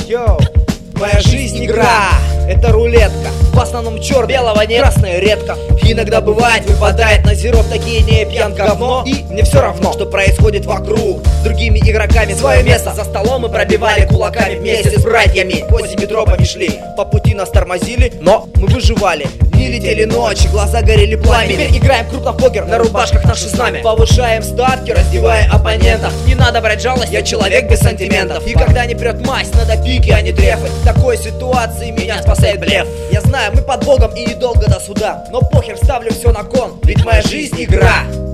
Йоу. Моя жизнь игра, это рулетка. В основном черт, белого нет, красное редко. Иногда бывает, выпадает на зеро такие не пьян говно. И мне все равно, что происходит вокруг. С другими игроками свое место за столом мы пробивали кулаками вместе с братьями. По зимитропами шли, по пути нас тормозили, но мы выживали. Дни летели ночи, глаза горели пламенем. Теперь играем крупно в покер, на рубашках наше знамя. Повышаем ставки, раздевая оппонентов. Не надо брать жалость, я человек без сантиментов. И когда не прет масть, надо пики, а не трефы. В такой ситуации меня спасает блеф. Я знаю, мы под Богом и недолго до суда, но похер, ставлю все на кон, ведь моя жизнь игра.